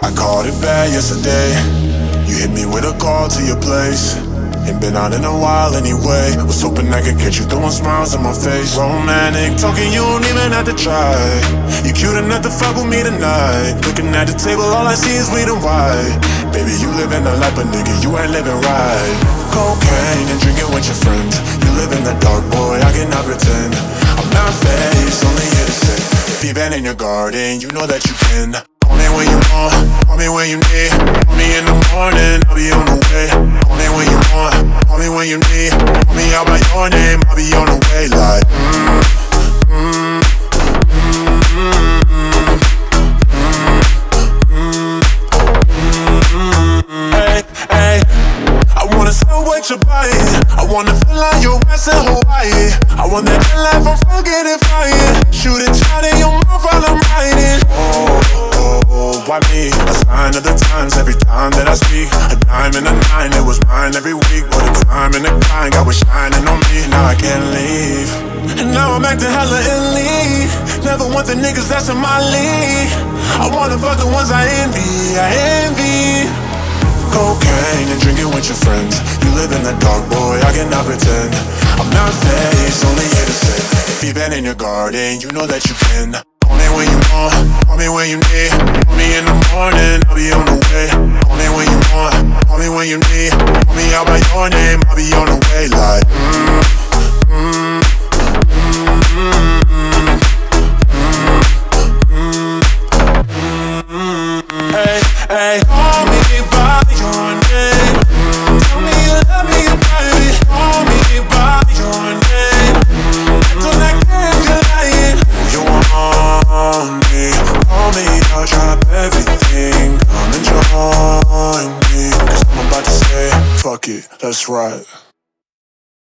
I called it bad yesterday. You hit me with a call to your place. Ain't been out in a while anyway. Was hoping I could get you throwing smiles on my face. Romantic talking, you don't even have to try. You cute enough to fuck with me tonight. Looking at the table, all I see is weed and white. Baby, you living the life, but nigga, you ain't living right. Cocaine and drinking with your friends. You live in the dark, boy, I cannot pretend. I'm not faced, only here to say, if you've been in your garden, you know that you can. Call me when you want, call me when you need. Call me in the morning, I'll be on the way. Call me when you want, call me when you need. Call me out by your name, I'll be on the way. Like hey, hey, I wanna smell what you're buying. I wanna feel like your ass in Hawaii. I want that life from forgetting fire. Shoot a shot in your mouth while I'm riding. Why me? A sign of the times every time that I speak. A dime and a nine, it was mine every week. What a time and a kind, God was shining on me. Now I can't leave, and now I'm acting hella elite. Never want the niggas that's in my league. I wanna fuck the ones I envy. Cocaine and drinking with your friends. You live in the dark, boy, I cannot pretend. I'm not faced, only here to say, if you've been in your garden, you know that you can. Call me when you want, call me when you need. Call me in the morning, I'll be on the way. Call me when you want, call me when you need. Call me out by your name, I'll be on the way. Like hey, hey, call me by your name. Tell me you love me, baby. Call me by your name. Act like if you're lying. You want me? Call me, I'll drop everything. Come and join me, 'cause I'm about to say, fuck it, let's ride.